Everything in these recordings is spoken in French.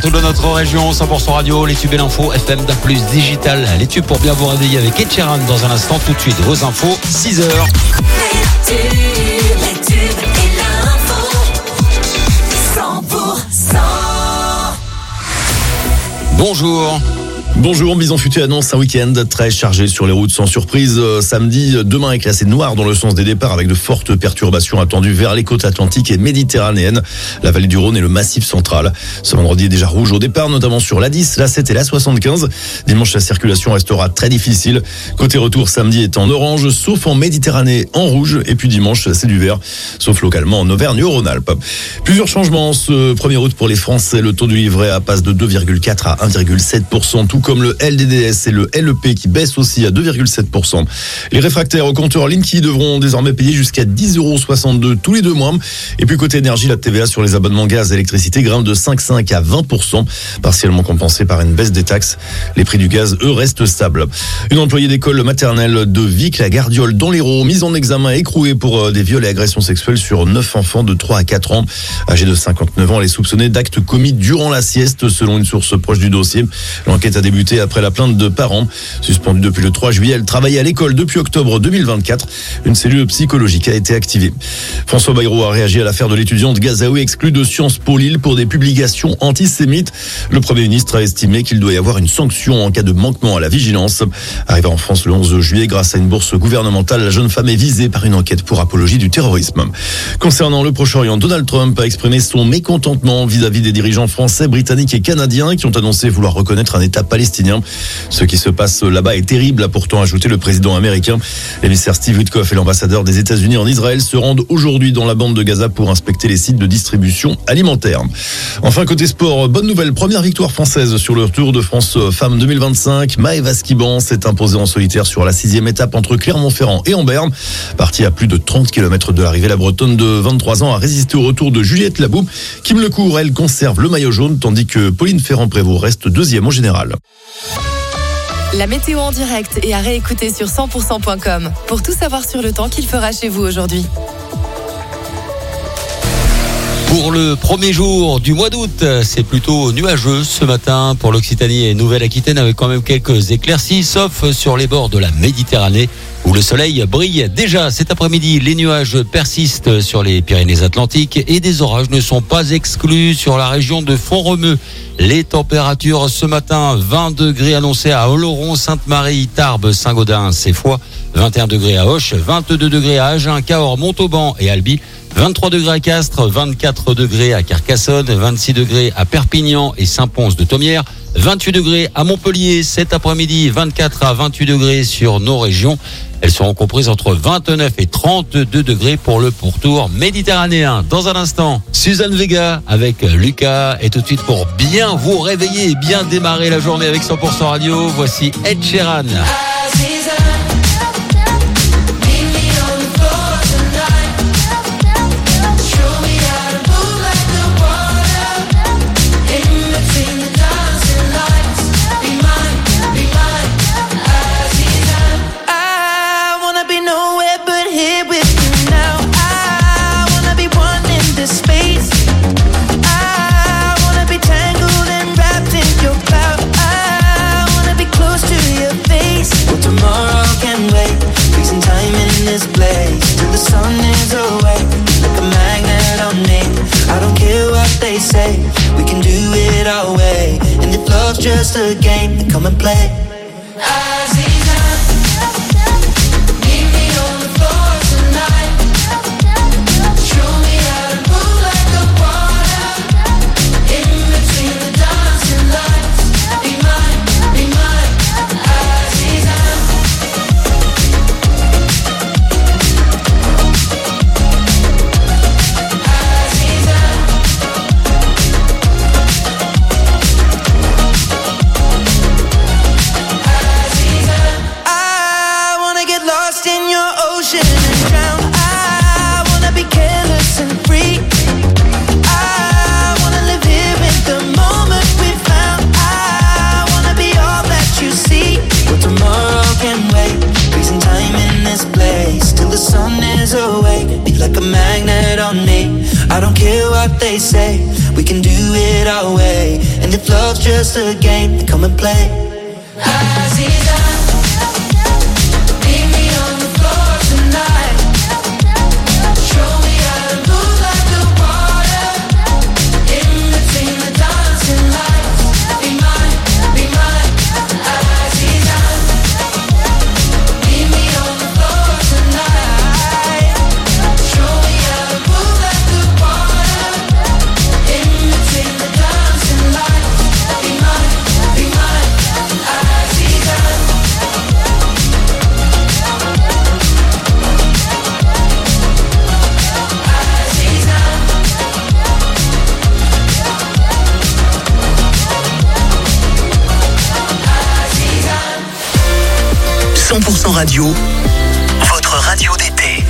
partout dans notre région. 100% radio, les tubes et l'info, FM plus digital. Les tubes pour bien vous réveiller avec Ed Sheeran dans un instant. Tout de suite, vos infos, 6h. Les tubes et l'info, 100%. Bonjour. Bonjour, Bison Futé annonce un week-end très chargé sur les routes sans surprise. Samedi, demain est classé noir dans le sens des départs avec de fortes perturbations attendues vers les côtes atlantiques et méditerranéennes, la vallée du Rhône et le Massif central. Ce vendredi est déjà rouge au départ, notamment sur l'A10, l'A7 et l'A75. Dimanche, la circulation restera très difficile. Côté retour, samedi est en orange, sauf en Méditerranée en rouge. Et puis dimanche, c'est du vert, sauf localement en Auvergne-Rhône-Alpes. Plusieurs changements ce 1er août pour les Français. Le taux du livret A passe de 2,4 à 1,7%, tout comme le LDDS et le LEP qui baissent aussi à 2,7%. Les réfractaires au compteur Linky devront désormais payer jusqu'à 10,62 € tous les 2 mois. Et puis côté énergie, la TVA sur les abonnements gaz et électricité grimpe de 5,5 à 20%, partiellement compensée par une baisse des taxes. Les prix du gaz, eux, restent stables. Une employée d'école maternelle de Vic-la-Gardiole dans l'Hérault, mise en examen écrouée pour des viols et agressions sexuelles sur 9 enfants de 3 à 4 ans. Âgée de 59 ans, elle est soupçonnée d'actes commis durant la sieste, selon une source proche du dossier. L'enquête a débuté après la plainte de parents. Suspendue depuis le 3 juillet, elle travaillait à l'école depuis octobre 2024. Une cellule psychologique a été activée. François Bayrou a réagi à l'affaire de l'étudiante Gazaoui exclue de Sciences Po Lille pour des publications antisémites. Le Premier ministre a estimé qu'il doit y avoir une sanction en cas de manquement à la vigilance. Arrivée en France le 11 juillet grâce à une bourse gouvernementale, la jeune femme est visée par une enquête pour apologie du terrorisme. Concernant le Proche-Orient, Donald Trump a exprimé son mécontentement vis-à-vis des dirigeants français, britanniques et canadiens qui ont annoncé vouloir reconnaître un État palestinien. Ce qui se passe là-bas est terrible, a pourtant ajouté le président américain. L'émissaire Steve Witkoff et l'ambassadeur des États-Unis en Israël se rendent aujourd'hui dans la bande de Gaza pour inspecter les sites de distribution alimentaire. Enfin, côté sport, bonne nouvelle, première victoire française sur le Tour de France Femmes 2025. Maëva Skiban s'est imposée en solitaire sur la 6e étape entre Clermont-Ferrand et Ambert. Partie à plus de 30 km de l'arrivée, la Bretonne de 23 ans a résisté au retour de Juliette Labou. Kim Lecourt, elle, conserve le maillot jaune, tandis que Pauline Ferrand-Prévot reste 2e au général. La météo en direct et à réécouter sur 100%.com pour tout savoir sur le temps qu'il fera chez vous aujourd'hui. Pour le premier jour du mois d'août, c'est plutôt nuageux ce matin pour l'Occitanie et Nouvelle-Aquitaine avec quand même quelques éclaircies, sauf sur les bords de la Méditerranée où le soleil brille déjà. Cet après-midi, les nuages persistent sur les Pyrénées-Atlantiques et des orages ne sont pas exclus sur la région de Font-Romeu. Les températures ce matin, 20 degrés annoncés à Oloron, Sainte-Marie, Tarbes, Saint-Gaudens et Foix, 21 degrés à Auch, 22 degrés à Agen, Cahors, Montauban et Albi, 23 degrés à Castres, 24 degrés à Carcassonne, 26 degrés à Perpignan et Saint-Pons-de-Thomières, 28 degrés à Montpellier cet après-midi, 24 à 28 degrés sur nos régions. Elles seront comprises entre 29 et 32 degrés pour le pourtour méditerranéen. Dans un instant, Suzanne Vega avec Lucas. Et tout de suite, pour bien vous réveiller et bien démarrer la journée avec 100% radio, voici Ed Sheeran. Say we can do it our way, and if love's just a game, then come and play. I don't care what they say, we can do it our way. And And if love's just a game, then come and play. Radio, votre radio d'été.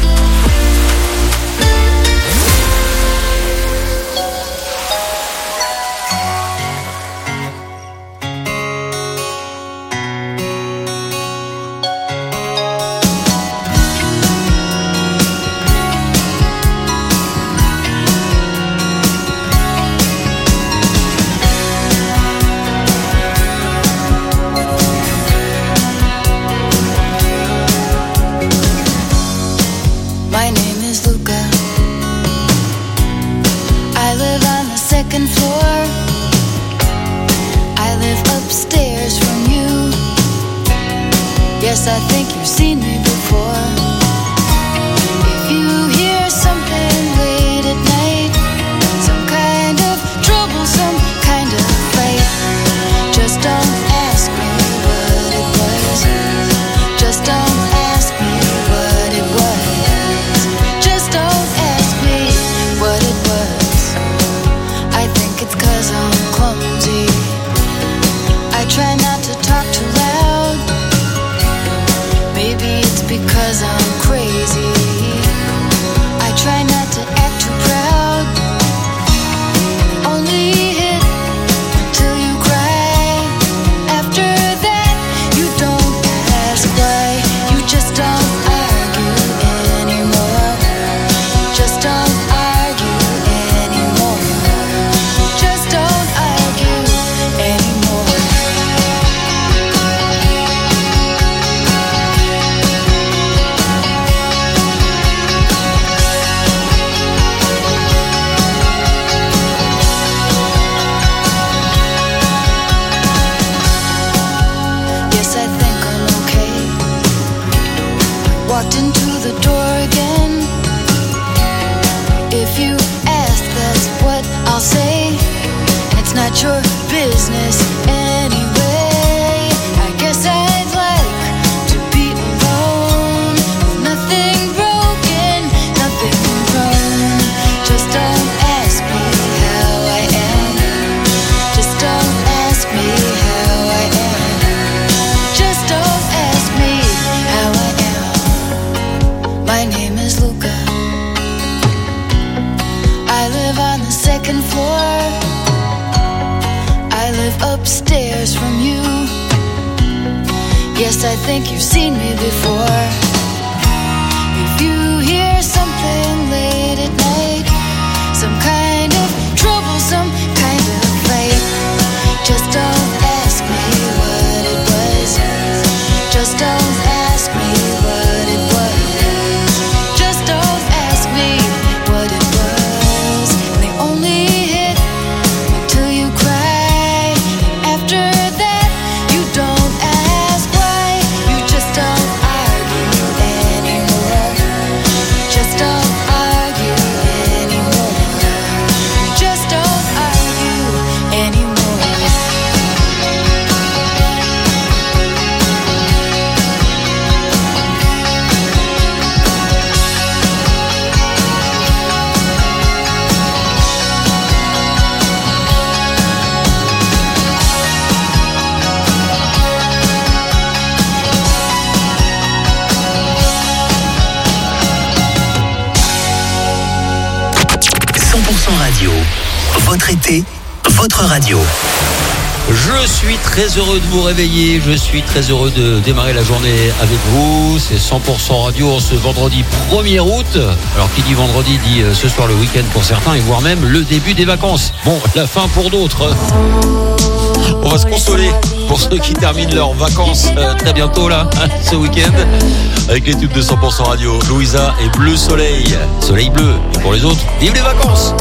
Radio, votre été, votre radio. Je suis très heureux de vous réveiller, je suis très heureux de démarrer la journée avec vous. C'est 100% radio ce vendredi 1er août. Alors qui dit vendredi dit ce soir le week-end pour certains et voire même le début des vacances. Bon, la fin pour d'autres. On va se consoler pour ceux qui terminent leurs vacances très bientôt là, ce week-end, avec les tubes de 100% radio. Louisa et Bleu Soleil, Soleil Bleu. Et pour les autres, vive les vacances!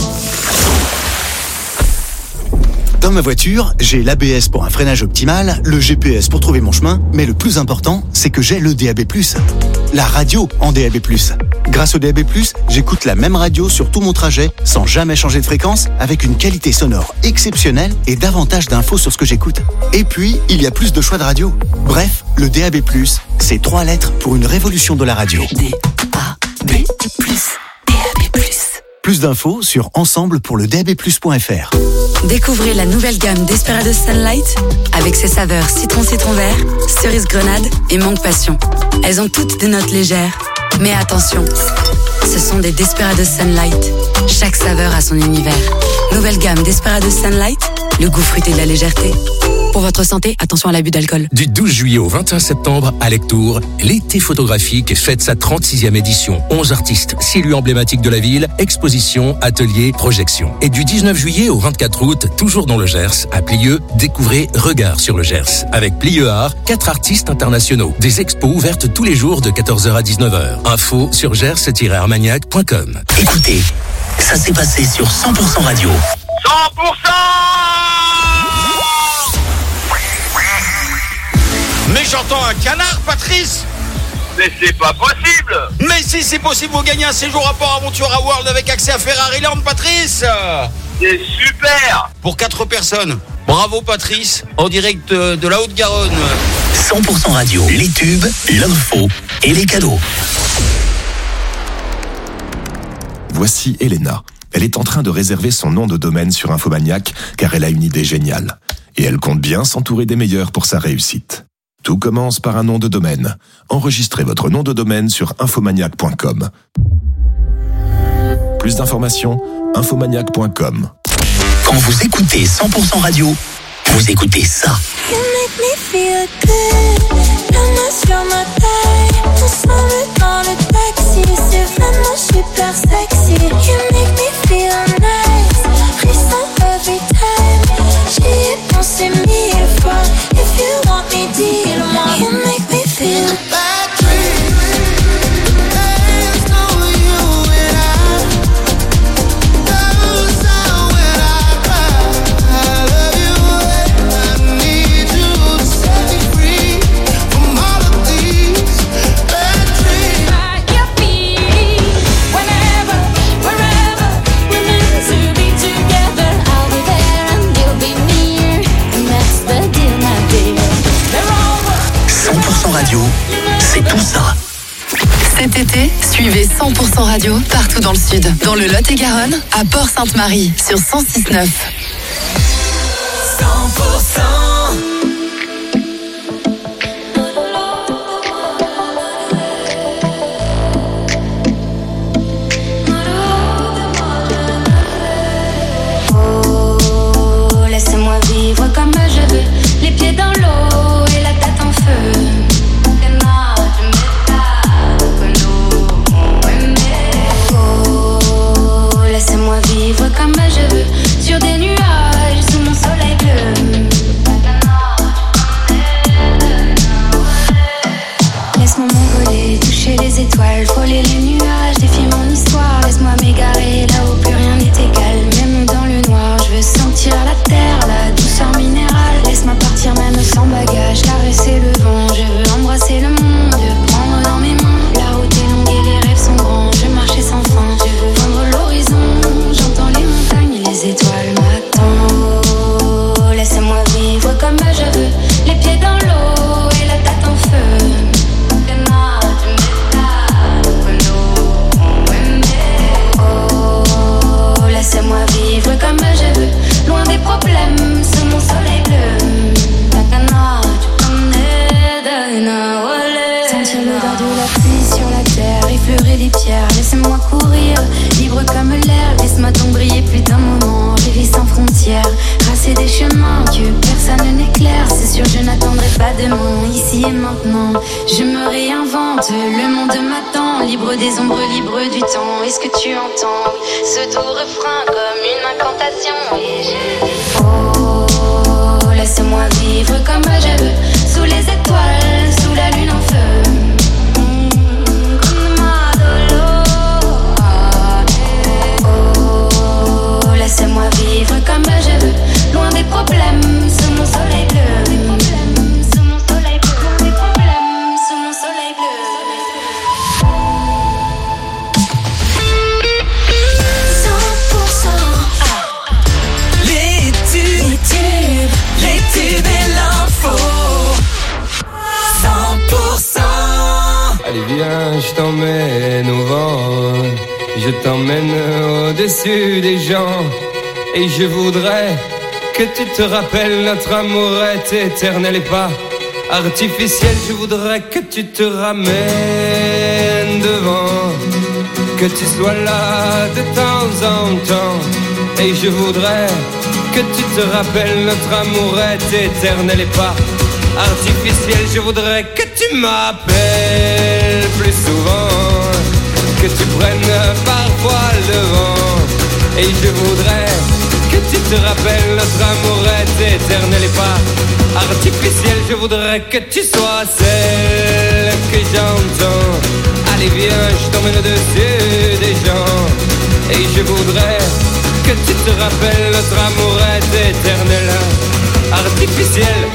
Dans ma voiture, j'ai l'ABS pour un freinage optimal, le GPS pour trouver mon chemin, mais le plus important, c'est que j'ai le DAB+, la radio en DAB+. Grâce au DAB+, j'écoute la même radio sur tout mon trajet, sans jamais changer de fréquence, avec une qualité sonore exceptionnelle et davantage d'infos sur ce que j'écoute. Et puis, il y a plus de choix de radio. Bref, le DAB+, c'est 3 lettres pour une révolution de la radio. DAB+. Plus d'infos sur ensemblepourledabplus.fr. Découvrez la nouvelle gamme Desperados Sunlight avec ses saveurs citron vert, cerise grenade et mangue passion. Elles ont toutes des notes légères. Mais attention, ce sont des Desperados Sunlight. Chaque saveur a son univers. Nouvelle gamme Desperados Sunlight, le goût fruité de la légèreté. Pour votre santé, attention à l'abus d'alcool. Du 12 juillet au 21 septembre, à Lectoure, l'été photographique fête sa 36e édition. 11 artistes, 6 lieux emblématiques de la ville, expositions, ateliers, projections. Et du 19 juillet au 24 août, toujours dans le Gers, à Plieux, découvrez Regard sur le Gers. Avec Plieux Art, 4 artistes internationaux. Des expos ouvertes tous les jours de 14h à 19h. Info sur gers-armagnac.com. Écoutez, ça s'est passé sur 100% radio. 100%! Mais j'entends un canard, Patrice! Mais c'est pas possible! Mais si c'est possible, vous gagnez un séjour à Port Aventure à World avec accès à Ferrari Land, Patrice! C'est super! Pour 4 personnes. Bravo, Patrice, en direct de la Haute-Garonne. 100% radio, les tubes, l'info et les cadeaux. Voici Elena. Elle est en train de réserver son nom de domaine sur Infomaniac car elle a une idée géniale. Et elle compte bien s'entourer des meilleurs pour sa réussite. Tout commence par un nom de domaine. Enregistrez votre nom de domaine sur infomaniac.com. Plus d'informations, infomaniac.com. Quand vous écoutez 100% radio, vous écoutez ça. You make me feel good. La main sur ma taille. Ensemble dans le taxi. C'est vraiment super sexy. You make me feel nice. Frisson every time. J'y ai pensé 1000 fois. If you want me, dis-le-moi. You make me feel bad dream. There's no you and I. Those are when I cry. I love you and I need you to set me free from all of these bad dreams. At your feet, whenever, wherever, we're meant to be together. I'll be there and you'll be near, and that's the deal, my dear. 100% radio, c'est tout ça. Cet été, suivez 100% radio partout dans le sud. Dans le Lot-et-Garonne, à Port-Sainte-Marie, sur 106.9. 100%. Oh, laissez-moi vivre comme je veux, les pieds dans l'eau et la tête en feu. Oh, laissez-moi vivre comme je veux, sur des nuages, sous mon soleil bleu. Laisse-moi m'envoler, toucher les étoiles, frôler les nuages, défier mon histoire. Laisse-moi m'égarer là où plus rien n'est égal, même dans le noir. Je veux sentir la terre, la douceur minérale. Laisse-moi partir même sans bagage, caresser le vent. Je veux embrasser le monde, le prendre dans mes mains. La route est longue et les rêves sont grands. Je veux marcher sans fin, je veux vendre l'horizon. J'entends les montagnes et les étoiles m'attendent. Oh, laissez-moi vivre comme je veux, les pieds dans l'eau et la tête en feu. Oh, laissez-moi vivre comme je veux, loin des problèmes, sous mon soleil bleu. Sentir l'odeur de la pluie sur la terre, effleurer les pierres, laissez-moi courir, libre comme l'air. Laisse-moi donc briller plus d'un moment, rêver sans frontières, tracer des chemins que ici et maintenant. Je me réinvente, le monde m'attend. Libre des ombres, libre du temps. Est-ce que tu entends ce doux refrain comme une incantation? Et je dis oh, laisse-moi vivre comme je veux, sous les étoiles, sous la lune en feu. Oh, laisse-moi vivre comme je veux, loin des problèmes, sous mon soleil bleu. Sous mon soleil bleu, loin des problèmes, sous mon soleil bleu. 100% les tubes et l'info. 100%. Allez viens, je t'emmène au vent, je t'emmène au-dessus des gens. Et je voudrais que tu te rappelles, notre amour est éternel et pas artificiel. Je voudrais que tu te ramènes devant, que tu sois là de temps en temps. Et je voudrais que tu te rappelles, notre amour est éternel et pas artificiel. Je voudrais que tu m'appelles plus souvent, que tu prennes parfois le vent. Et je voudrais que tu te rappelles, notre amour est éternel et pas artificiel. Je voudrais que tu sois celle que j'entends. Allez viens, je t'emmène au-dessus des gens. Et je voudrais que tu te rappelles, notre amour est éternel, artificiel.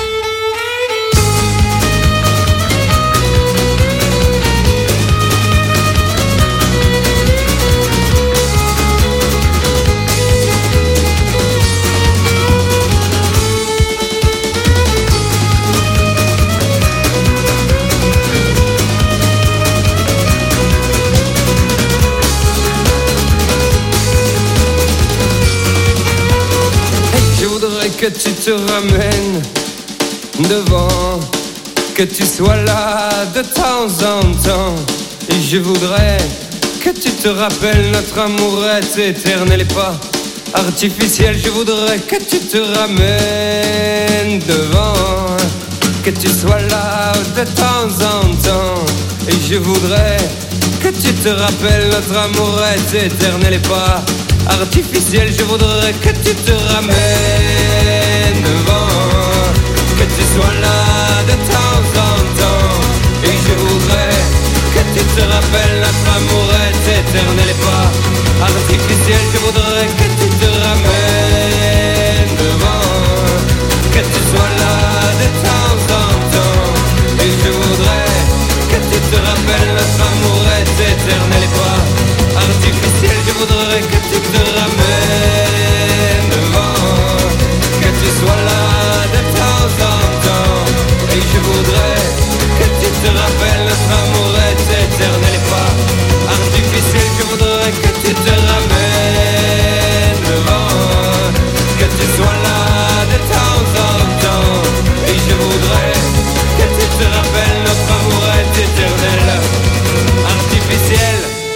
Que tu te ramènes devant, que tu sois là de temps en temps. Et je voudrais que tu te rappelles, notre amour est éternel et pas artificiel. Je voudrais que tu te ramènes devant, que tu sois là de temps en temps. Et je voudrais que tu te rappelles, notre amour est éternel et pas artificiel. Je voudrais que tu te ramènes devant, que tu sois là de temps en temps. Et je voudrais que tu te rappelles, notre amour est éternel et pas artificiel. Je voudrais que tu te ramènes devant, que tu sois là de temps en temps. Et je voudrais que tu te rappelles, notre amour est éternel et pas artificiel. Je voudrais que tu te ramènes devant, que tu sois là de temps en temps. Et je voudrais que tu te rappelles, notre amour est éternel et pas artificiel. Je voudrais que tu te ramènes devant, que tu sois là de temps en temps. Et je voudrais que tu te rappelles, notre amour est éternel, artificiel.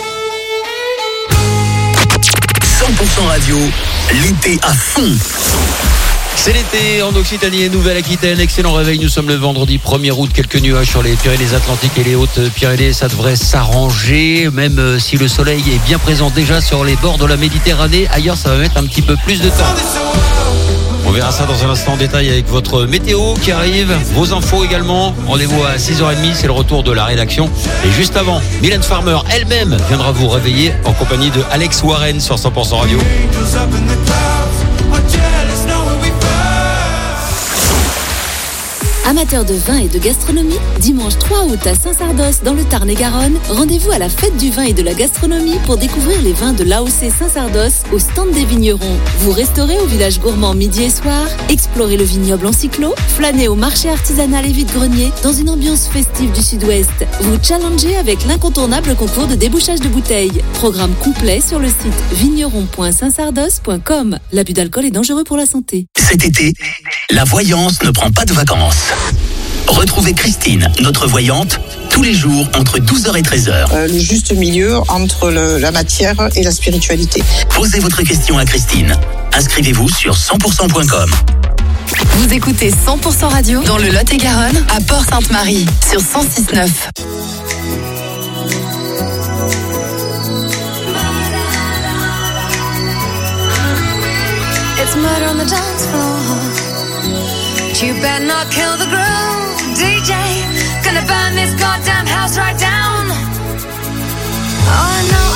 100% radio, l'été à fond. C'est l'été en Occitanie et Nouvelle-Aquitaine. Excellent réveil, nous sommes le vendredi 1er août. Quelques nuages sur les Pyrénées-Atlantiques et les Hautes-Pyrénées. Ça devrait s'arranger, même si le soleil est bien présent déjà sur les bords de la Méditerranée. Ailleurs, ça va mettre un petit peu plus de temps. On verra ça dans un instant en détail avec votre météo qui arrive, vos infos également. Rendez-vous à 6h30, c'est le retour de la rédaction. Et juste avant, Mylène Farmer elle-même viendra vous réveiller en compagnie de Alex Warren sur 100% Radio. Amateurs de vin et de gastronomie, dimanche 3 août à Saint-Sardos dans le Tarn-et-Garonne, rendez-vous à la fête du vin et de la gastronomie pour découvrir les vins de l'AOC Saint-Sardos au stand des vignerons. Vous resterez au village gourmand midi et soir, explorez le vignoble en cyclo, flânez au marché artisanal et vide-grenier dans une ambiance festive du sud-ouest. Vous challengez avec l'incontournable concours de débouchage de bouteilles. Programme complet sur le site vigneron.saintsardos.com. L'abus d'alcool est dangereux pour la santé. Cet été, la voyance ne prend pas de vacances. Retrouvez Christine, notre voyante, tous les jours entre 12h et 13h. Le juste milieu entre la matière et la spiritualité. Posez votre question à Christine. Inscrivez-vous sur 100%.com. Vous écoutez 100% radio dans le Lot-et-Garonne à Port-Sainte-Marie sur 106.9. It's murder on the dance floor. But you better not kill the groove, DJ. Gonna burn this goddamn house right down. Oh, I know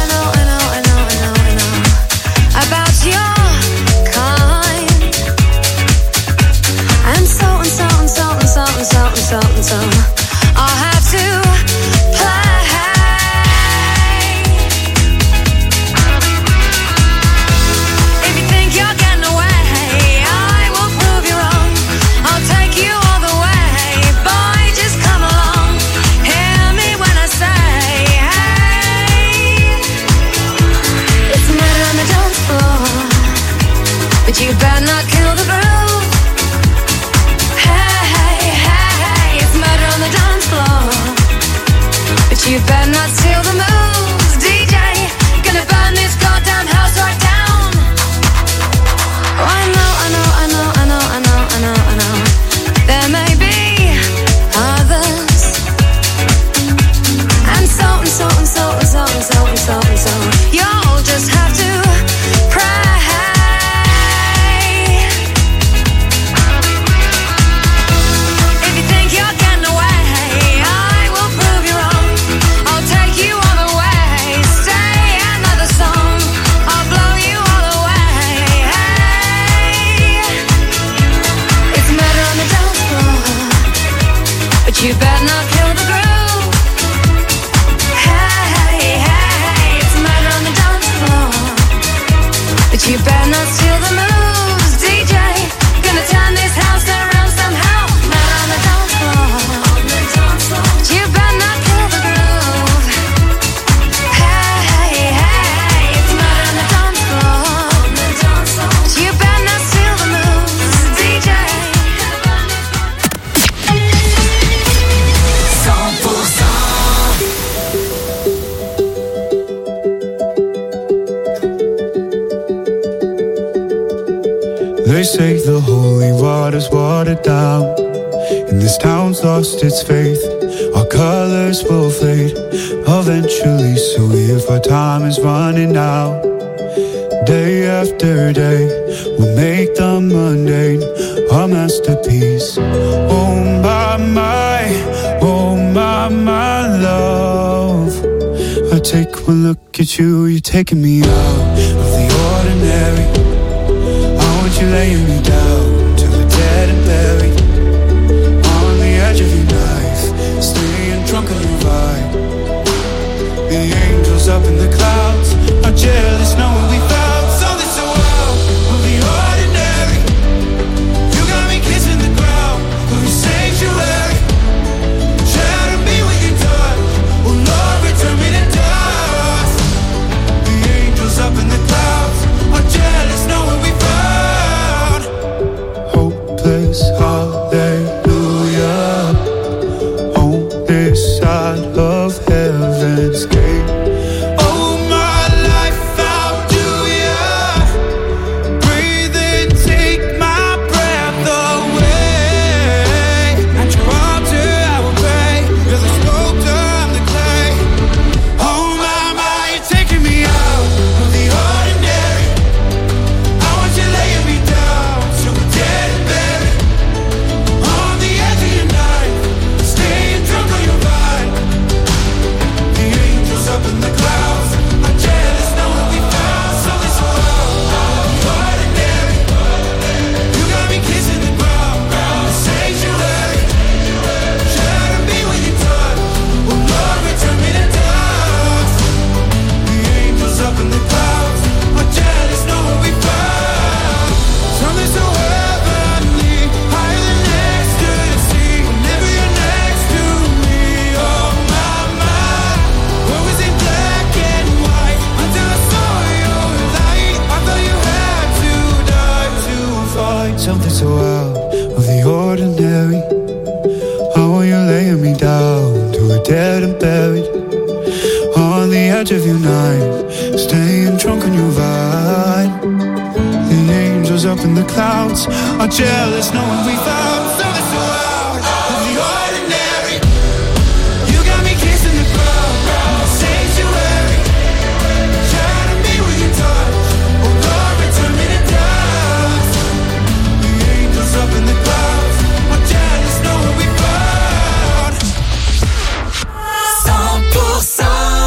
about your kind. And so I'll have to play. If you think you're getting away, I will prove you wrong. I'll take you all the way. Boy, just come along. Hear me when I say, hey. It's murder on the dance floor, but you better not kill the groove. Hey, it's murder on the dance floor, but you better not steal the moves, DJ. Gonna burn this goddamn house right down. Oh, I know. There may be others, and so. You'll just have to pray. If you think you're getting away, I will prove you wrong. I'll take you all the way. Stay another song, I'll blow you all away. Hey, it's murder on the dance floor, but you better not kill the groove. Hey, it's murder on the dance floor, but you better not steal the moves, DJ. Gonna turn this house around somehow. Murder on the dance floor, but you better not kill the groove. Hey, it's murder on the dance floor, but you better not steal the moves, DJ. 100%. They say the holy water's watered down, and this town's lost its faith. Our colors will fade eventually, so if our time is running out, day after day, we'll make the mundane our masterpiece. Oh my love, I take one look at you, you're taking me out of the ordinary. I want you laying me down till we're dead and buried, on the edge of your knife, staying drunk on your vibe. The angels up in the clouds are jealous knowing we found something so out of the ordinary. You got me kissing the ground of your sanctuary. Shadow me when you touch, oh Lord, return me to dust. The angels up in the clouds are jealous knowing we found hopeless hallelujah on this side of heaven's gate. Oh my life, how do ya breathe and take my breath away? At your altar I will pray, you're the sculptor, I'm the clay. Oh my, you're taking me out of the ordinary. I want you laying me down till we're dead and buried, on the edge of your knife, staying drunk on your vine. The angels up in the clouds are jealous knowing we found something so ordinary. You got me kissing the ground, the sanctuary. Shadow me when you touch, oh Lord, return me to dust. The angels up in the clouds are jealous knowing we found something so heavenly, higher than ecstasy. Whenever you're next to me, oh my, what was in black and white until I saw your light. I thought you had to die to find something so out of the ordinary. How are you laying me down till we're dead and buried, on the edge of your knife, staying drunk on your vine. The angels angels up in the clouds are jealous knowing we found something so out of the ordinary. You got me kissing the ground, sanctuary. Trying to be with your touch, oh Lord, return me to dust. The angels up in the clouds are jealous knowing we found 100%.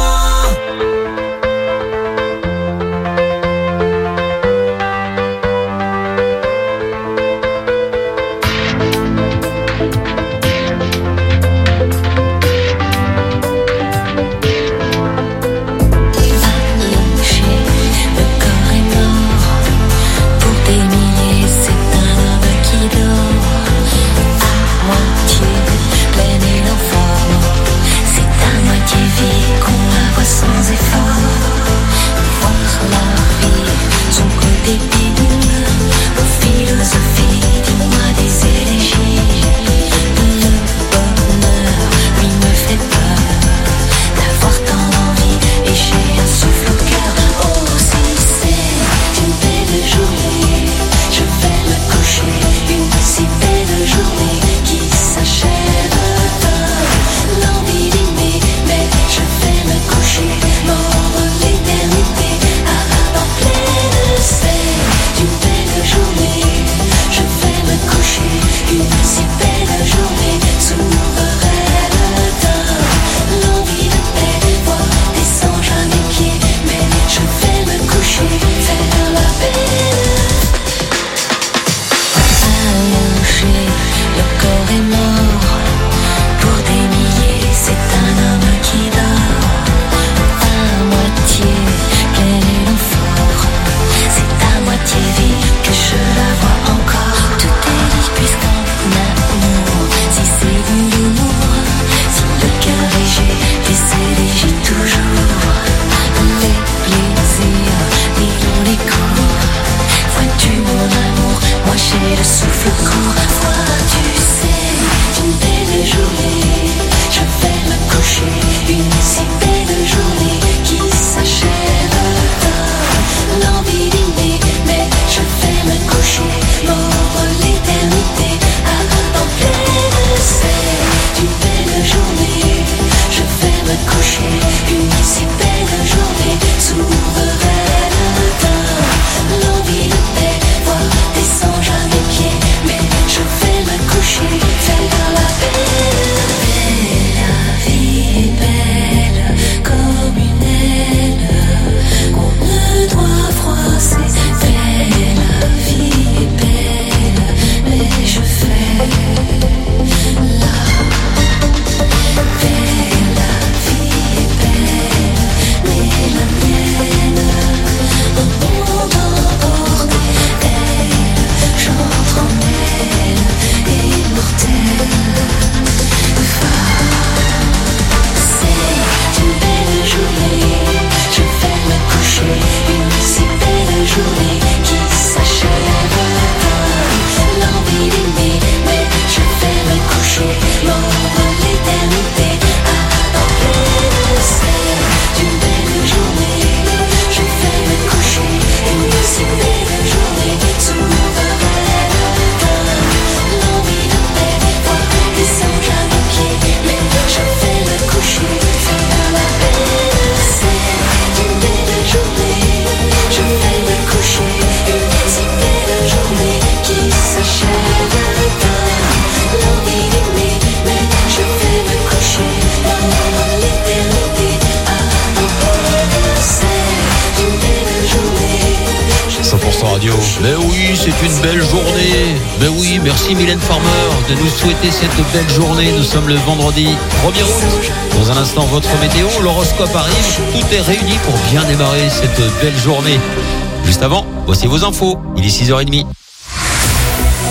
Mais oui, c'est une belle journée. Mais oui, merci Mylène Farmer de nous souhaiter cette belle journée. Nous sommes le vendredi 1er août. Dans un instant, votre météo, l'horoscope arrive. Tout est réuni pour bien démarrer cette belle journée. Juste avant, voici vos infos. Il est 6h30.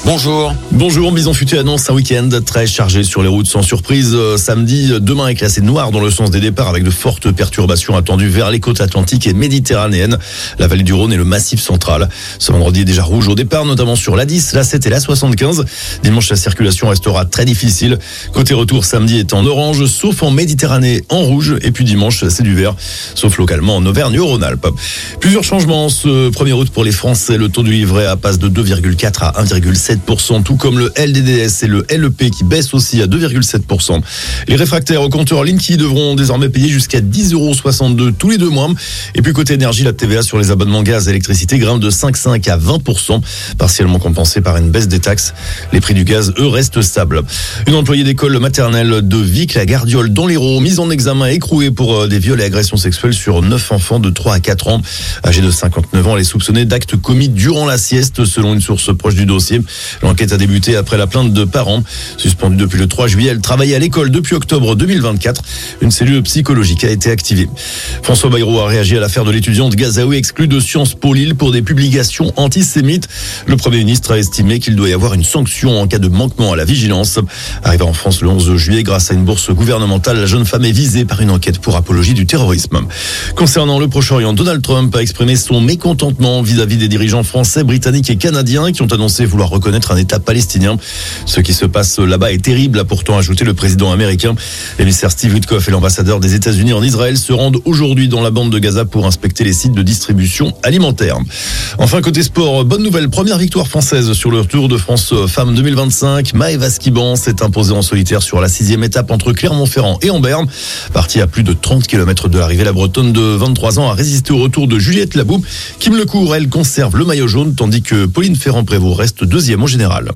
Bonjour. Bonjour, Bison Futé annonce un week-end très chargé sur les routes sans surprise. Samedi, demain est classé noir dans le sens des départs avec de fortes perturbations attendues vers les côtes atlantiques et méditerranéennes, la vallée du Rhône et le Massif central. Ce vendredi est déjà rouge au départ, notamment sur l'A10, l'A7 et l'A75. Dimanche, la circulation restera très difficile. Côté retour, samedi est en orange, sauf en Méditerranée en rouge. Et puis dimanche, c'est du vert, sauf localement en Auvergne et Rhône-Alpes. Plusieurs changements ce 1er août pour les Français. Le taux du livret A passe de 2,4 à 1,7%, tout comme le LDDS et le LEP qui baissent aussi à 2,7%. Les réfractaires au compteur Linky devront désormais payer jusqu'à 10,62 € tous les 2 mois. Et puis côté énergie, la TVA sur les abonnements gaz et électricité grimpe de 5,5 à 20%, partiellement compensée par une baisse des taxes. Les prix du gaz, eux, restent stables. Une employée d'école maternelle de Vic, la Gardiole, dans l'Hérault, mise en examen écrouée pour des viols et agressions sexuelles sur 9 enfants de 3 à 4 ans. Âgée de 59 ans, elle est soupçonnée d'actes commis durant la sieste, selon une source proche du dossier. L'enquête a débuté après la plainte de parents. Suspendue depuis le 3 juillet, elle travaillait à l'école depuis octobre 2024. Une cellule psychologique a été activée. François Bayrou a réagi à l'affaire de l'étudiante Gazaoui exclue de Sciences Po Lille pour des publications antisémites. Le Premier ministre a estimé qu'il doit y avoir une sanction en cas de manquement à la vigilance. Arrivée en France le 11 juillet, grâce à une bourse gouvernementale, la jeune femme est visée par une enquête pour apologie du terrorisme. Concernant le Proche-Orient, Donald Trump a exprimé son mécontentement vis-à-vis des dirigeants français, britanniques et canadiens qui ont annoncé vouloir reconnaître un État palestinien. Ce qui se passe là-bas est terrible, a pourtant ajouté le président américain. L'émissaire Steve Witkoff et l'ambassadeur des États-Unis en Israël se rendent aujourd'hui dans la bande de Gaza pour inspecter les sites de distribution alimentaire. Enfin, côté sport, bonne nouvelle, première victoire française sur le Tour de France Femmes 2025. Maëva Skiban s'est imposée en solitaire sur la 6e étape entre Clermont-Ferrand et Ambert. Partie à plus de 30 km de l'arrivée, la Bretonne de 23 ans a résisté au retour de Juliette Labou. Kim Lecourt, elle, conserve le maillot jaune, tandis que Pauline Ferrand-Prévot reste 2e au général.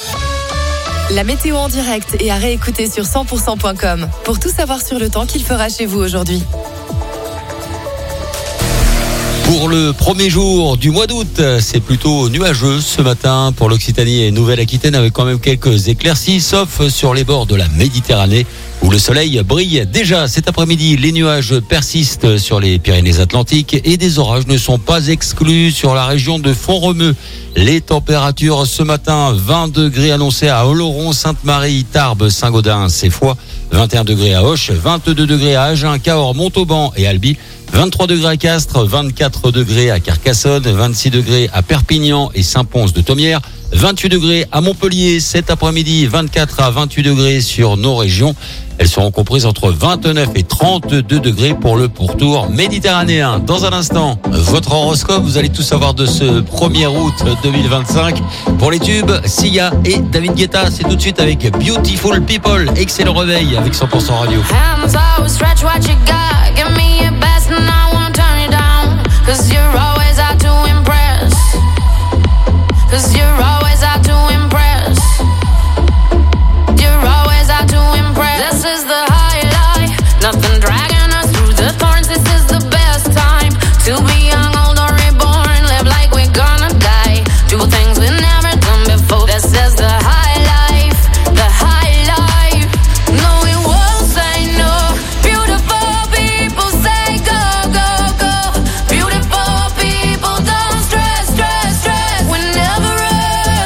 La météo en direct et à réécouter sur 100%.com pour tout savoir sur le temps qu'il fera chez vous aujourd'hui. Pour le premier jour du mois d'août, c'est plutôt nuageux ce matin pour l'Occitanie et Nouvelle-Aquitaine avec quand même quelques éclaircies, sauf sur les bords de la Méditerranée où le soleil brille déjà cet après-midi. Les nuages persistent sur les Pyrénées-Atlantiques et des orages ne sont pas exclus sur la région de Font-Romeu. Les températures ce matin, 20 degrés annoncés à Oloron, Sainte-Marie, Tarbes, Saint-Gaudens et Foix, 21 degrés à Auch, 22 degrés à Agen, Cahors, Montauban et Albi, 23 degrés à Castres, 24 degrés à Carcassonne, 26 degrés à Perpignan et Saint-Pons-de-Thomières, 28 degrés à Montpellier cet après-midi, 24 à 28 degrés sur nos régions. Elles seront comprises entre 29 et 32 degrés pour le pourtour méditerranéen. Dans un instant, votre horoscope, vous allez tout savoir de ce 1er août 2025. Pour les tubes, Sia et David Guetta, c'est tout de suite avec Beautiful People. Excellent réveil avec 100% Radio. Hands out, stretch what you got. Give me your best and I won't turn you down. 'Cause you're always out to impress. 'Cause you're always out to impress. You're always out to impress. This is the highlight. Nothing dragging us through the thorns. This is the best time to be young, old or reborn. Live like we're gonna die. Do things we've never done before. This is the high life. The high life. No, we won't say no. Beautiful people say go, go, go. Beautiful people don't stress, stress, stress. We're never running.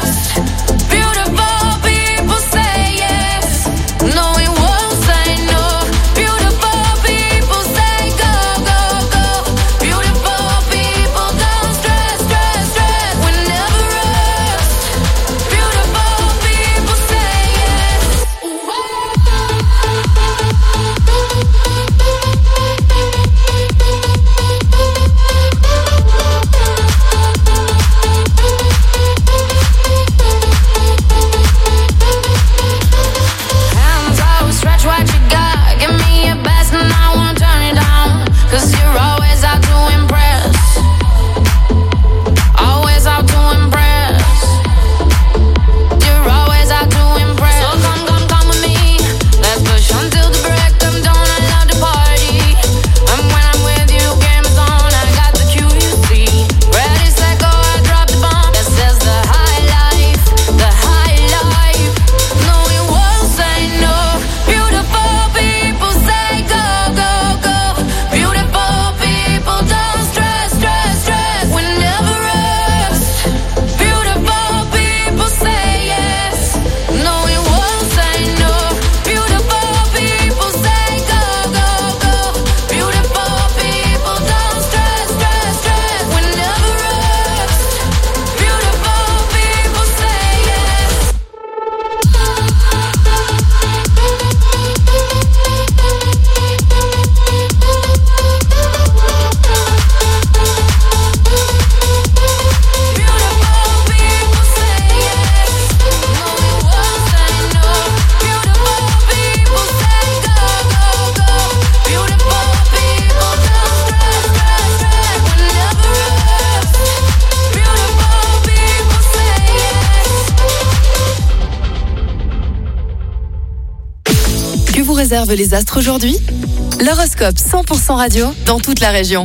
réserve les astres aujourd'hui? L'horoscope 100% radio dans toute la région.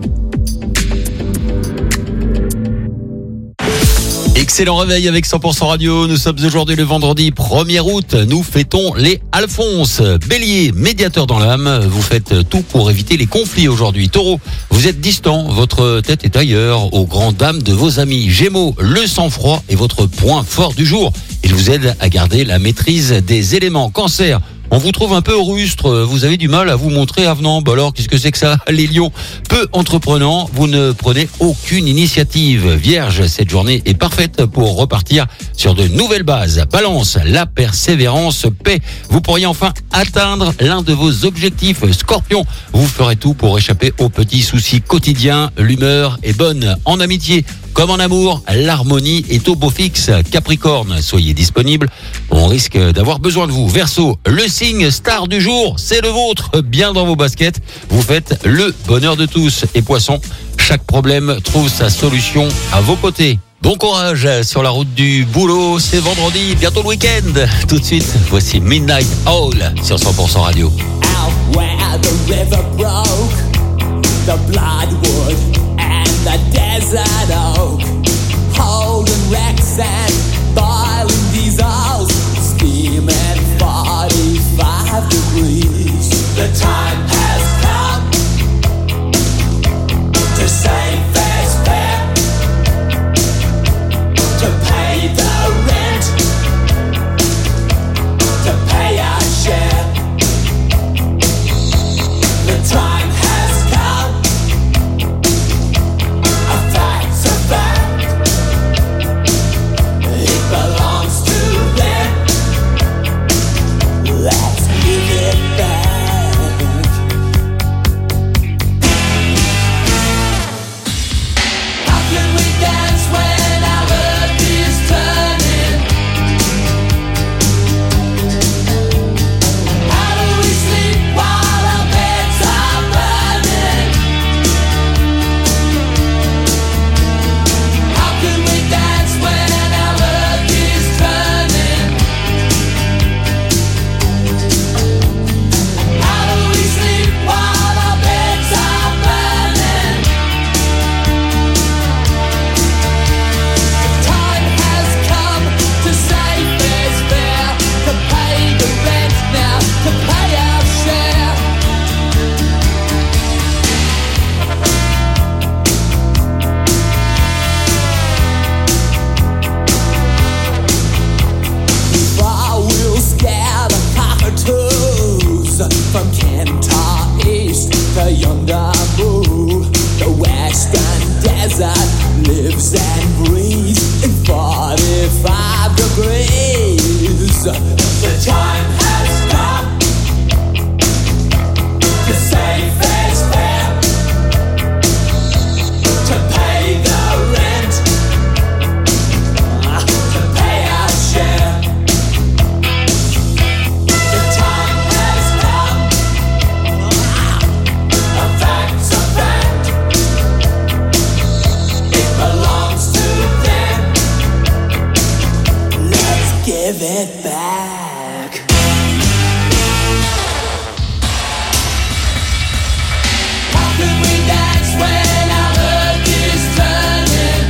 Excellent réveil avec 100% radio. Nous sommes aujourd'hui le vendredi 1er août. Nous fêtons les Alphonse. Bélier, médiateur dans l'âme. Vous faites tout pour éviter les conflits aujourd'hui. Taureau, vous êtes distant. Votre tête est ailleurs, aux grandes dames de vos amis. Gémeaux, le sang-froid est votre point fort du jour. Il vous aide à garder la maîtrise des éléments. Cancer, on vous trouve un peu rustre, vous avez du mal à vous montrer avenant. Bah alors, qu'est-ce que c'est que ça? Les lions, peu entreprenants, vous ne prenez aucune initiative. Vierge, cette journée est parfaite pour repartir sur de nouvelles bases. Balance, la persévérance paie. Vous pourriez enfin atteindre l'un de vos objectifs. Scorpion, vous ferez tout pour échapper aux petits soucis quotidiens. L'humeur est bonne en amitié. Comme en amour, l'harmonie est au beau fixe. Capricorne, soyez disponible. On risque d'avoir besoin de vous. Verseau, le signe star du jour, c'est le vôtre. Bien dans vos baskets, vous faites le bonheur de tous. Et Poisson, chaque problème trouve sa solution à vos côtés. Bon courage sur la route du boulot. C'est vendredi, bientôt le week-end. Tout de suite, voici Midnight Owl sur 100% radio. Out where the river broke, the bloodwood and the desert oak, holding wrecks and boiling diesels, steaming 45 degrees. The time has come to save fair's fair, to pay the rent, to pay our share. The time has come, a fact's a fact, it belongs to them, let's give it back. How can we dance when our earth is turning? How do we sleep while our beds are burning? How can we dance when our earth is turning? How do we sleep while our beds are burning? The time has come to save fair's fair, to pay the rent now, to pay our share. I will scare the cockatoos from Kentar East to yonder moon. The western desert lives and breathes in 45 degrees. The time has come to save fair's fair, to pay the rent, to pay our share. The time has come, a fact's a fact, it belongs to them, let's give it back. How can we dance when our earth is turning?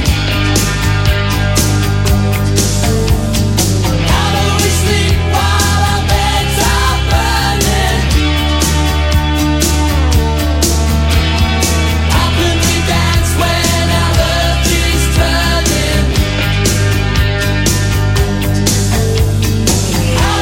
How do we sleep while our beds are burning? How can we dance when our earth is turning? How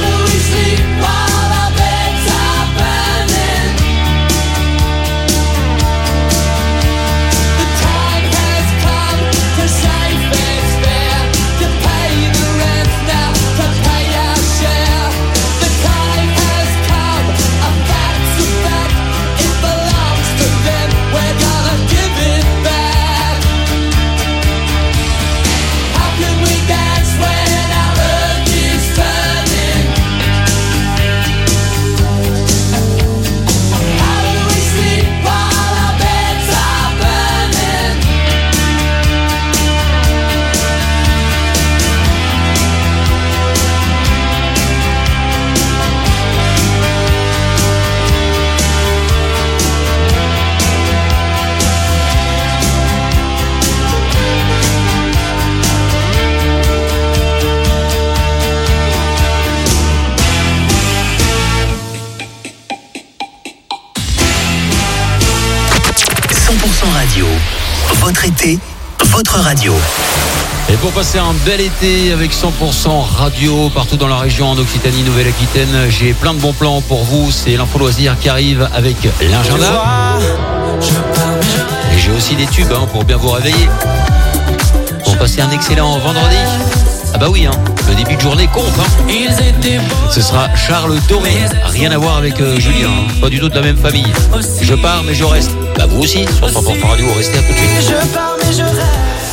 Votre été, votre radio. Et pour passer un bel été avec 100% radio partout dans la région, en Occitanie, Nouvelle-Aquitaine, j'ai plein de bons plans pour vous. C'est l'info loisir qui arrive avec l'agenda. Et j'ai aussi des tubes pour bien vous réveiller. Pour passer un excellent vendredi. Ah bah oui, le début de journée compte. Ce sera Charles Doré. Rien à voir avec Julien, pas du tout de la même famille. Je pars mais je reste. Bah vous aussi, sur 100% radio, restez à tout de suite. Je pars mais je reste.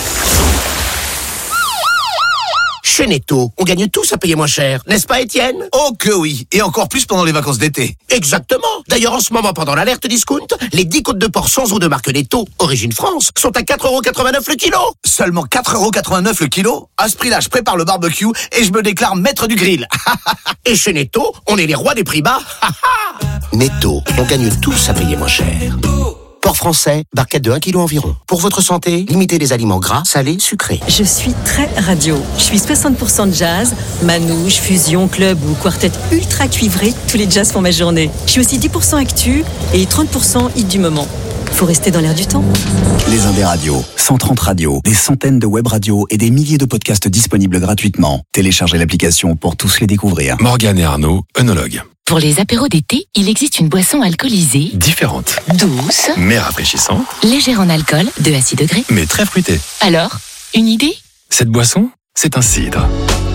Chez Netto, on gagne tous à payer moins cher, n'est-ce pas Étienne? Oh que oui, et encore plus pendant les vacances d'été. Exactement. D'ailleurs, en ce moment, pendant l'alerte discount, les 10 côtes de porc sans eau de marque Netto, origine France, sont à 4,89€ le kilo. Seulement 4,89€ le kilo? À ce prix-là, je prépare le barbecue et je me déclare maître du grill. Et chez Netto, on est les rois des prix bas. Netto, on gagne tous à payer moins cher. Porc français, barquette de 1 kg environ. Pour votre santé, limitez les aliments gras, salés, sucrés. Je suis très radio. Je suis 60% de jazz, manouche, fusion, club ou quartet ultra cuivré. Tous les jazz font ma journée. Je suis aussi 10% actu et 30% hit du moment. Faut rester dans l'air du temps. Les Indés radios, 130 radios, des centaines de web radios et des milliers de podcasts disponibles gratuitement. Téléchargez l'application pour tous les découvrir. Morgane et Arnaud, œnologues. Pour les apéros d'été, il existe une boisson alcoolisée, Différente, douce, mais rafraîchissante, légère en alcool, 2 à 6 degrés. mais très fruitée. Alors, une idée? Cette boisson, c'est un cidre.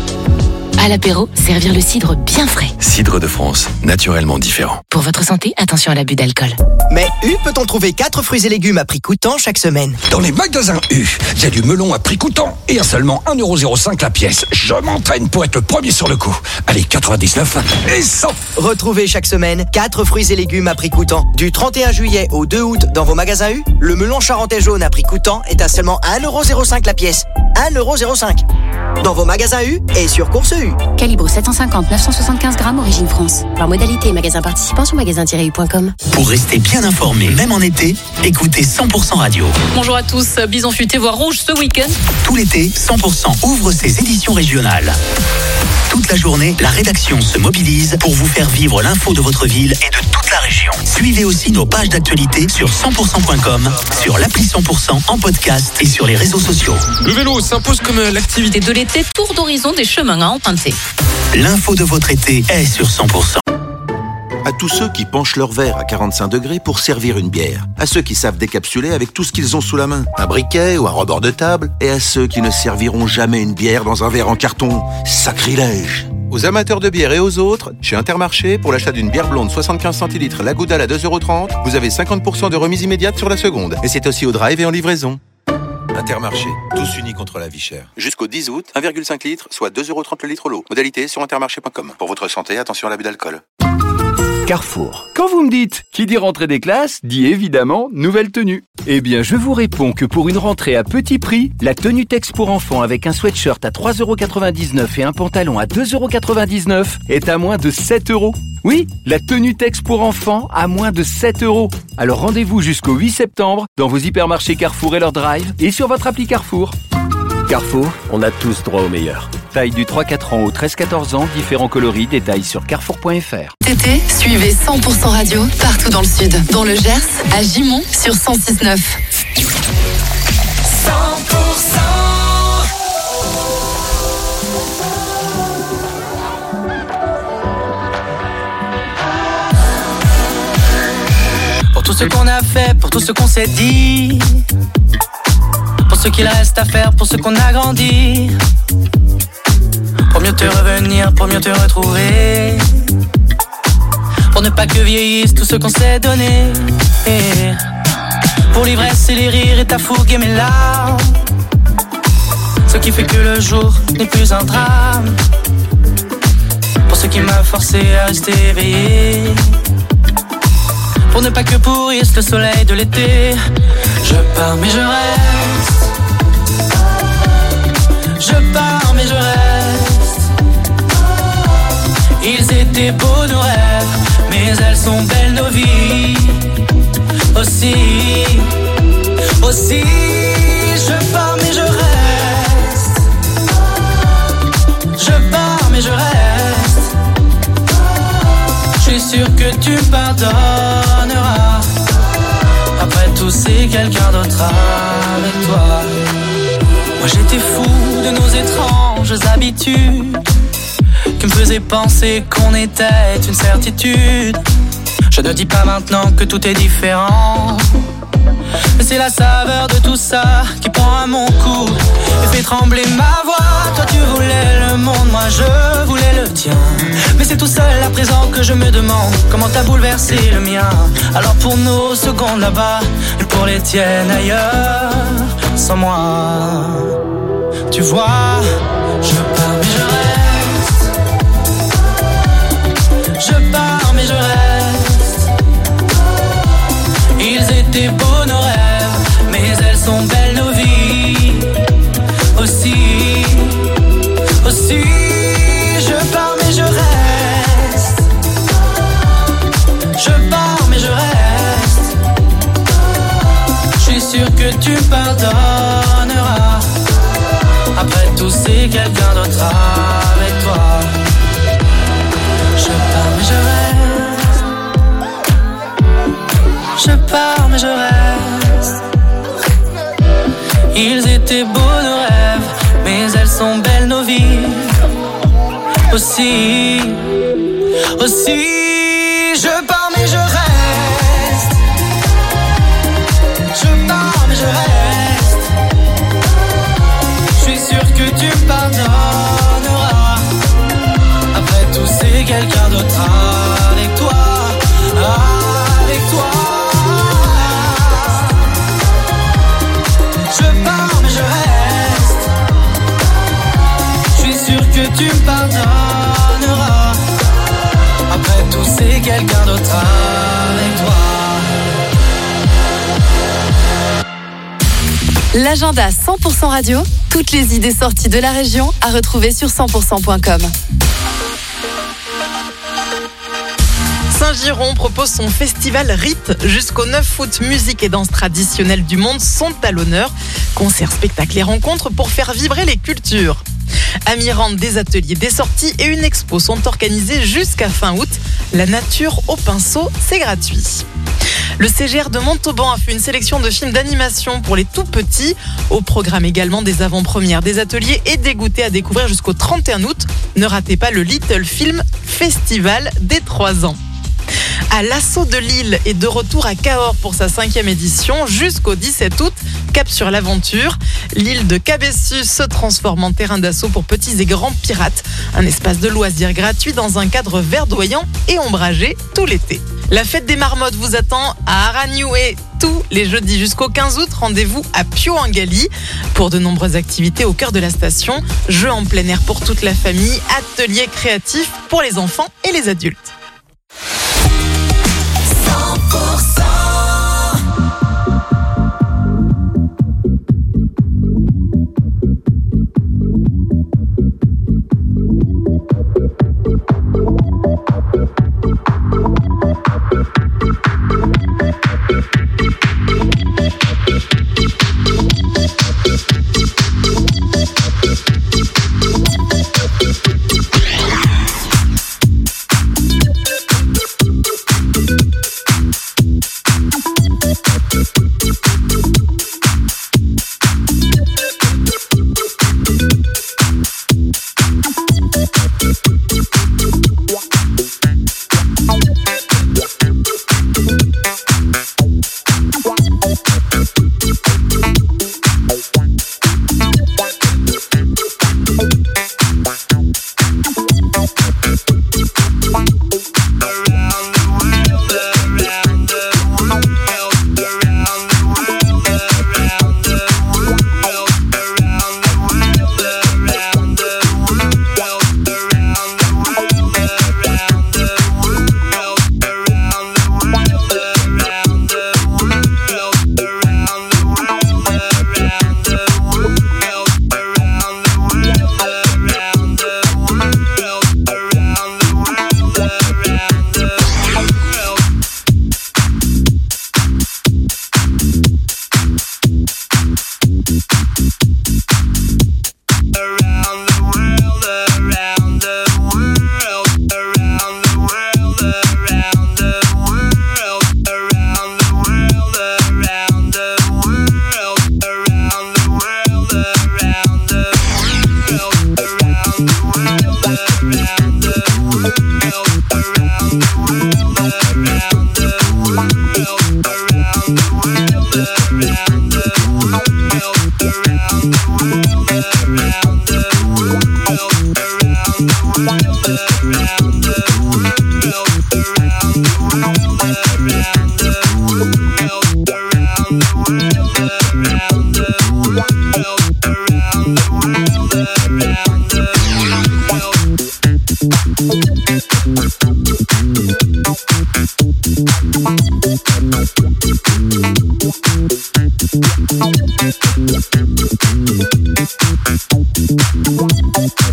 À l'apéro, servir le cidre bien frais. Cidre de France, naturellement différent. Pour votre santé, attention à l'abus d'alcool. Mais U peut-on trouver 4 fruits et légumes à prix coûtant chaque semaine? Dans les magasins U, il y a du melon à prix coûtant et à seulement 1,05€ la pièce. Je m'entraîne pour être le premier sur le coup. Allez, 99 et 100. Retrouvez chaque semaine 4 fruits et légumes à prix coûtant. Du 31 juillet au 2 août dans vos magasins U, le melon charentais jaune à prix coûtant est à seulement 1,05€ la pièce. 1,05€. Dans vos magasins U et sur Course U. Calibre 750-975 grammes, origine France. Par modalité, magasin participant sur magasin-u.com. Pour rester bien informé, même en été, écoutez 100% radio. Bonjour à tous, Bison futé voire rouge ce week-end. Tout l'été, 100% ouvre ses éditions régionales. Toute la journée, la rédaction se mobilise pour vous faire vivre l'info de votre ville et de toute la région. Suivez aussi nos pages d'actualité sur 100%.com, sur l'appli 100%, en podcast et sur les réseaux sociaux. Le vélo s'impose comme l'activité de l'été, tour d'horizon des chemins à emprunter. L'info de votre été est sur 100%. À tous ceux qui penchent leur verre à 45 degrés pour servir une bière. À ceux qui savent décapsuler avec tout ce qu'ils ont sous la main. Un briquet ou un rebord de table. Et à ceux qui ne serviront jamais une bière dans un verre en carton. Sacrilège! Aux amateurs de bière et aux autres, chez Intermarché, pour l'achat d'une bière blonde 75 centilitres La Goudale à 2,30€, vous avez 50% de remise immédiate sur la seconde. Et c'est aussi au drive et en livraison. Intermarché, tous unis contre la vie chère. Jusqu'au 10 août, 1,5 litre, soit 2,30€ le litre l'eau. Modalité sur intermarché.com. Pour votre santé, attention à l'abus d'alcool. Carrefour. Quand vous me dites qui dit rentrée des classes, dit évidemment nouvelle tenue. Eh bien, je vous réponds que pour une rentrée à petit prix, la tenue Tex pour enfants avec un sweatshirt à 3,99€ et un pantalon à 2,99€ est à moins de 7€. Oui, la tenue Tex pour enfants à moins de 7€. Alors rendez-vous jusqu'au 8 septembre dans vos hypermarchés Carrefour et leur drive et sur votre appli Carrefour. Carrefour, on a tous droit au meilleur. Taille du 3-4 ans au 13-14 ans, différents coloris, détails sur carrefour.fr. Été, suivez 100% radio partout dans le sud. Dans le Gers, à Gimont sur 106.9. 100%. Pour tout ce qu'on a fait, pour tout ce qu'on s'est dit, pour ce qu'il reste à faire, pour ce qu'on a grandi, pour mieux te revenir, pour mieux te retrouver, pour ne pas que vieillisse tout ce qu'on s'est donné, et pour l'ivresse et les rires et ta fougue et mes larmes, ce qui fait que le jour n'est plus un drame, pour ce qui m'a forcé à rester éveillé, pour ne pas que pourrisse le soleil de l'été. Je pars mais je reste, je pars mais je reste. Ils étaient beaux nos rêves, mais elles sont belles nos vies. Aussi, aussi, je pars mais je reste. Je pars mais je reste. Je suis sûr que tu pardonneras. Après tout tout, c'est quelqu'un d'autre avec toi. Moi j'étais fou de nos étranges habitudes qui me faisaient penser qu'on était une certitude. Je ne dis pas maintenant que tout est différent, mais c'est la saveur de tout ça qui prend à mon cou et fait trembler ma voix. Toi tu voulais le monde, moi je voulais le tien, mais c'est tout seul à présent que je me demande comment t'as bouleversé le mien. Alors pour nos secondes là-bas et pour les tiennes ailleurs, sans moi, tu vois, je pars mais je reste. Je pars mais je reste. Ils étaient beaux nos rêves, mais elles sont belles nos vies aussi, aussi. Je pars mais je reste. Je pars mais je reste. Je suis sûr que tu pardonneras. Après tout c'est quelqu'un d'autre avec toi. Je pars mais je reste. Je pars mais je reste. Ils étaient beaux nos rêves, mais elles sont belles nos vies aussi, aussi. Je pars mais je reste. Je pars mais je reste. Je suis sûr que tu pardonneras. Après tout c'est quelqu'un d'autre avec toi, avec toi. Je pars mais je reste. Je suis sûr que tu me pardonneras. Après tout c'est quelqu'un d'autre avec toi. L'agenda 100% radio, toutes les idées sorties de la région à retrouver sur 100%.com. Saint-Giron propose son festival RIT jusqu'au 9 août. Musique et danse traditionnelles du monde sont à l'honneur. Concerts, spectacles et rencontres pour faire vibrer les cultures. À Mirande, des ateliers, des sorties et une expo sont organisés jusqu'à fin août. La nature au pinceau, c'est gratuit. Le CGR de Montauban a fait une sélection de films d'animation pour les tout petits. Au programme également des avant-premières, des ateliers et des goûters à découvrir jusqu'au 31 août. Ne ratez pas le Little Film Festival des 3 ans. À l'Assaut de Lille est de retour à Cahors pour sa 5e édition jusqu'au 17 août. Cap sur l'aventure. L'île de Cabessus se transforme en terrain d'assaut pour petits et grands pirates. Un espace de loisirs gratuit dans un cadre verdoyant et ombragé tout l'été. La fête des marmottes vous attend à Aragnué tous les jeudis jusqu'au 15 août. Rendez-vous à Pio-en-Galie pour de nombreuses activités au cœur de la station. Jeux en plein air pour toute la famille, ateliers créatifs pour les enfants et les adultes. 100%.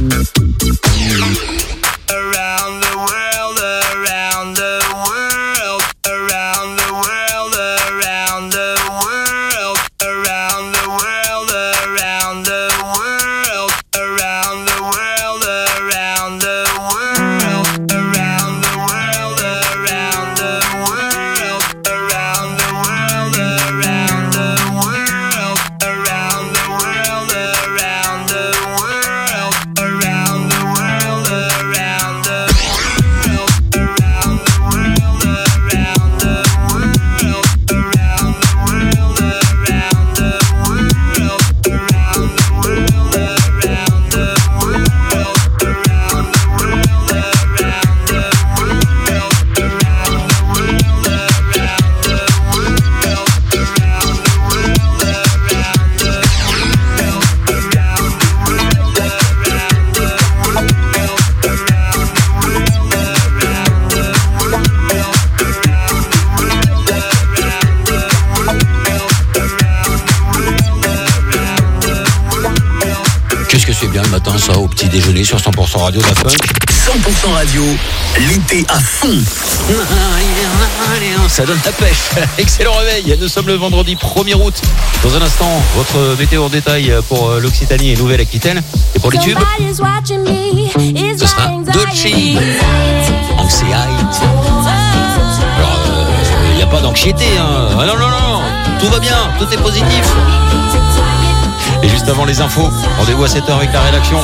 Ça au petit déjeuner sur 100% Radio de la Punk. 100% Radio, l'été à fond. Ça donne la pêche. Excellent réveil. Nous sommes le vendredi 1er août. Dans un instant, votre météo en détail pour l'Occitanie et Nouvelle-Aquitaine. Et pour les tubes, ce sera Dolce. Anxiety. Alors, il n'y a pas d'anxiété. Hein. Ah non, non, non. Tout va bien. Tout est positif. Et juste avant les infos, rendez-vous à 7h avec la rédaction.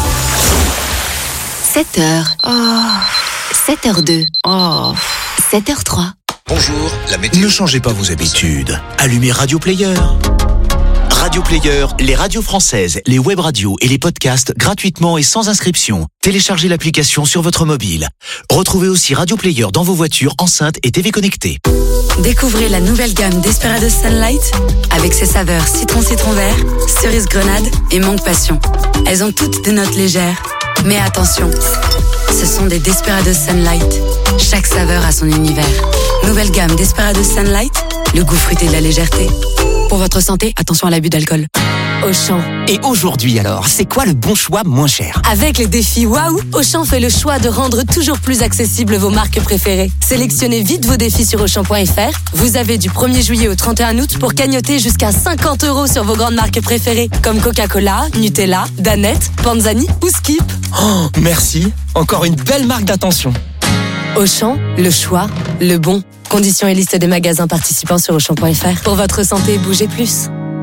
7h. Oh. 7h02. Oh. 7h03. Bonjour, la météo. Ne changez pas vos habitudes. Allumez Radio Player. Radio Player, les radios françaises, les web radios et les podcasts gratuitement et sans inscription. Téléchargez l'application sur votre mobile. Retrouvez aussi Radio Player dans vos voitures, enceintes et TV connectées. Découvrez la nouvelle gamme Desperados Sunlight avec ses saveurs citron vert, cerise grenade et mangue passion. Elles ont toutes des notes légères. Mais attention, ce sont des Desperados Sunlight. Chaque saveur a son univers. Nouvelle gamme Desperados Sunlight, le goût fruité de la légèreté. Pour votre santé, attention à l'abus d'alcool. Auchan. Et aujourd'hui alors, c'est quoi le bon choix moins cher? Avec les défis Waouh, Auchan fait le choix de rendre toujours plus accessibles vos marques préférées. Sélectionnez vite vos défis sur Auchan.fr. Vous avez du 1er juillet au 31 août pour cagnotter jusqu'à 50 € sur vos grandes marques préférées, comme Coca-Cola, Nutella, Danette, Panzani ou Skip. Oh, merci. Encore une belle marque d'attention. Auchan, le choix, le bon. Conditions et liste des magasins participants sur Auchan.fr. Pour votre santé, bougez plus.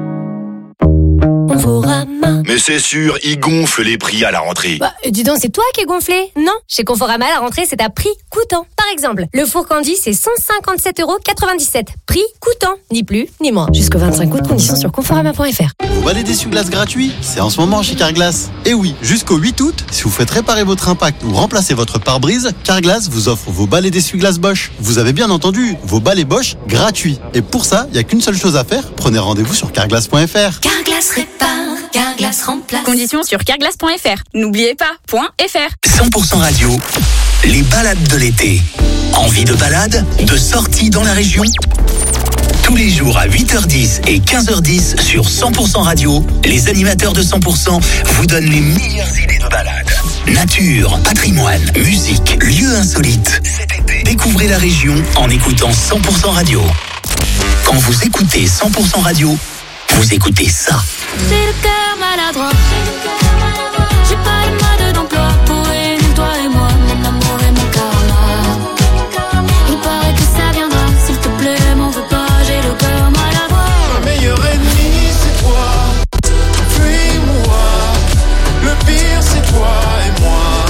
Conforama. Mais c'est sûr, ils gonflent les prix à la rentrée. Bah, dis donc, c'est toi qui es gonflé? Non, chez Conforama, la rentrée, c'est à prix coûtant. Par exemple, le four Candy, c'est 157,97 €. Prix coûtant, ni plus, ni moins. Jusqu'au 25 août, conditions sur Conforama.fr. Vous balai d'essuie-glace gratuit? C'est en ce moment chez Carglass. Et oui, jusqu'au 8 août, si vous faites réparer votre impact ou remplacer votre pare-brise, Carglass vous offre vos balais d'essuie-glace Bosch. Vous avez bien entendu, vos balais Bosch gratuits. Et pour ça, il n'y a qu'une seule chose à faire, prenez rendez-vous sur Carglass.fr. Carglass répare, Carglass remplace. Conditions sur Carglass.fr. N'oubliez pas, .fr. 100% Radio, les balades de l'été. Envie de balade, de sortie dans la région? Tous les jours à 8h10 et 15h10 sur 100% Radio, les animateurs de 100% vous donnent les meilleures idées de balade. Nature, patrimoine, musique, lieux insolites. Cet été, découvrez la région en écoutant 100% Radio. Quand vous écoutez 100% Radio, vous écoutez ça. J'ai le cœur maladroit. J'ai pas le mode d'emploi pour réunir toi et moi, mon amour et mon karma. Il paraît que ça viendra, s'il te plaît, m'en veux pas, j'ai le cœur maladroit. Le meilleur ennemi c'est toi, fuis-moi. Le pire c'est toi et moi.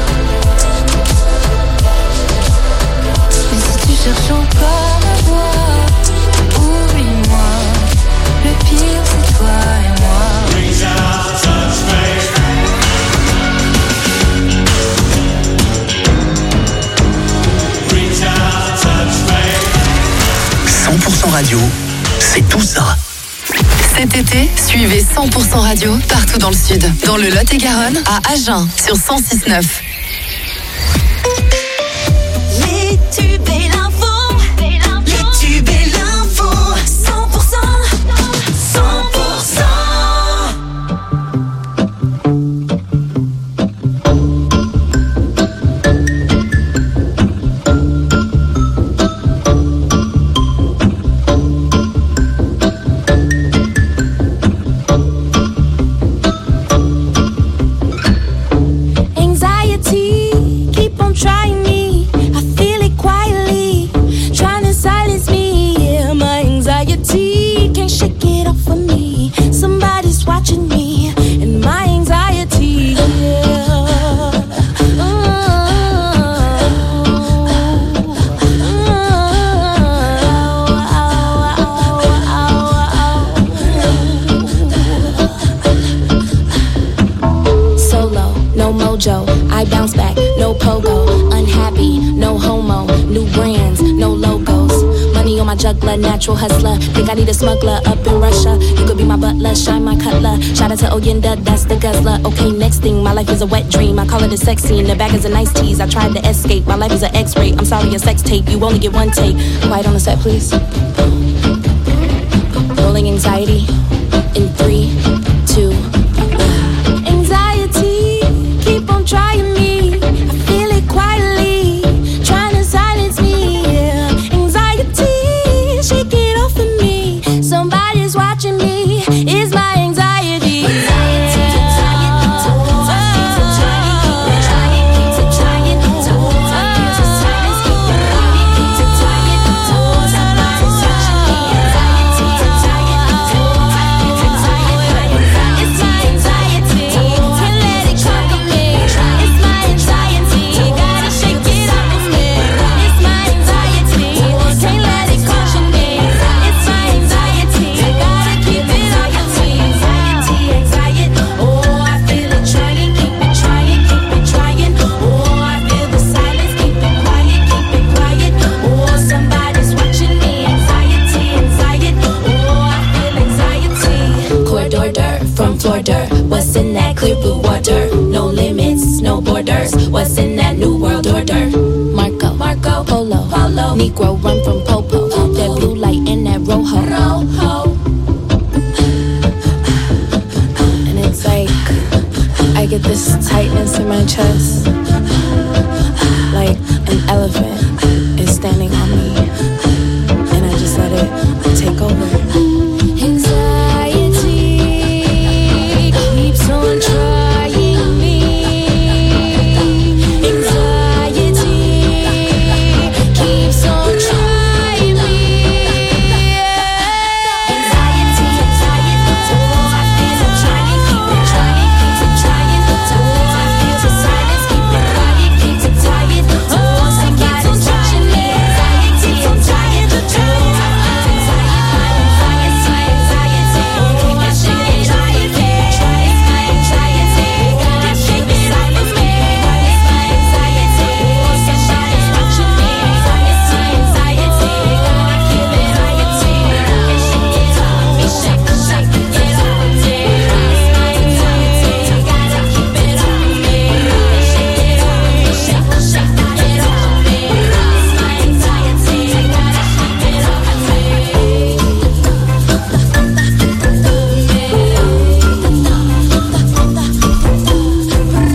Et si tu cherches encore à voir, oublie-moi. Le pire c'est toi et moi. Reach out, touch me. Reach out, touch me. 100% Radio, c'est tout ça. Cet été, suivez 100% Radio partout dans le Sud. Dans le Lot-et-Garonne, à Agen, sur 106.9. Les tubes et l'info. Les tubes et l'info. 100%. 100%. no mojo. I bounce back, no pogo. Unhappy, no homo. New brands, no logos. Money on my juggler, natural hustler. Think I need a smuggler up in Russia. You could be my butler, shine my cutler. Shout out to Oyenda, that's the guzzler. Okay, next thing, my life is a wet dream. I call it a sex scene, the bag is a nice tease. I tried to escape, my life is an X-ray. I'm sorry, a sex tape, you only get one take. Quiet on the set, please. Rolling anxiety in 3, 2. Anxiety, keep on trying me. I feel it quietly, trying to silence me. Yeah. Anxiety, shake it off of me. Somebody's watching me. It's my anxiety. What's in that clear blue water? No limits, no borders. What's in that new world order? Marco, Polo, Negro run from Popo. That blue light in that Rojo. And it's like I get this tightness in my chest, like an elephant is standing on me, and I just let it take over.